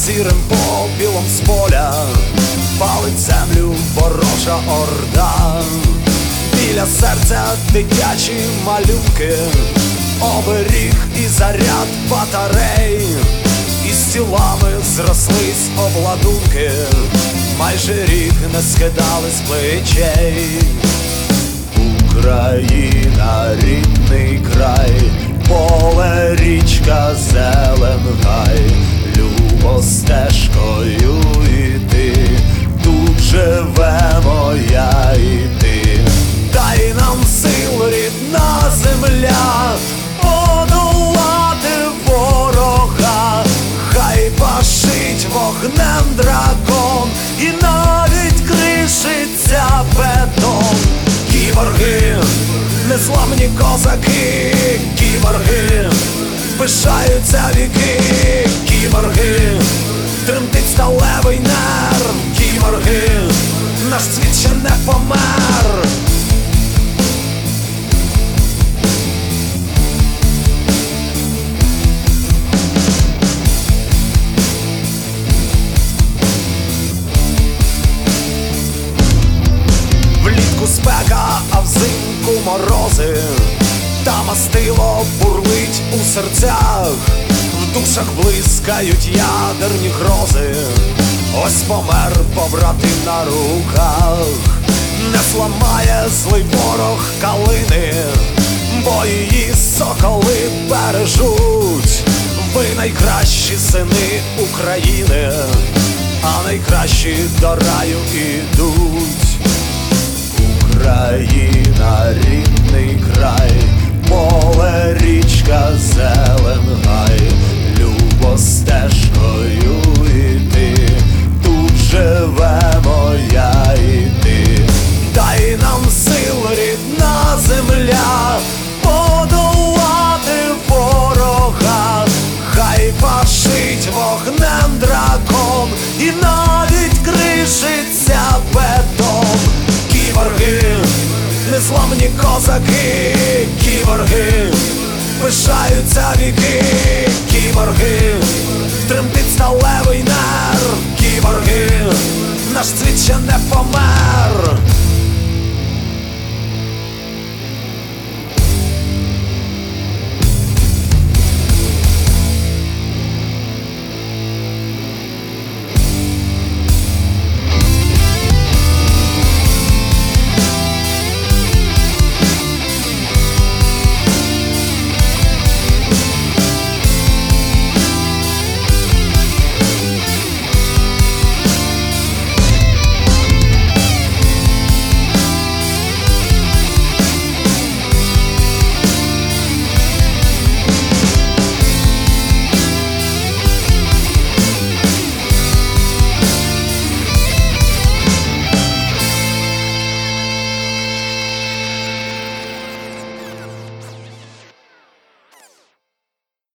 сірим попілом з поля палить землю ворожа орда. Біля серця дитячі малюнки, оберіг і заряд батарей. Із тілами зрослись обладунки, майже рік не скидали з плечей. Україна, рідний край, поле, річка, зелен гай, любо стежкою іти, тут живемо я і ти. Дай нам сил, рідна земля, подолати ворога, хай пашить вогнем дракон і навіть кришиться бетон. Кіборги, незламні козаки, кіборги, пишаються віки, кіборги, тремтить сталевий нерв, кіборги, наш світ ще не помер. Влітку спека, а взимку морози, та мастило бурлить у серцях, в душах блискають ядерні грози. Ось помер побратим на руках, не зламає злий ворог калини, бо її соколи бережуть. Ви найкращі сини України, а найкращі до раю ідуть. Україна, рідний край, поле, річка, зелен гай, любо стежкою іти, тут живемо я і ти. Дай нам сил, рідна земля, подолати ворога, хай пашить вогнем дракон і навіть кришиться бетон. Кіборги, незламні козаки, кіборги, пишаються віки, кіборги, тремтить сталевий нерв, кіборги, наш світ ще не помер.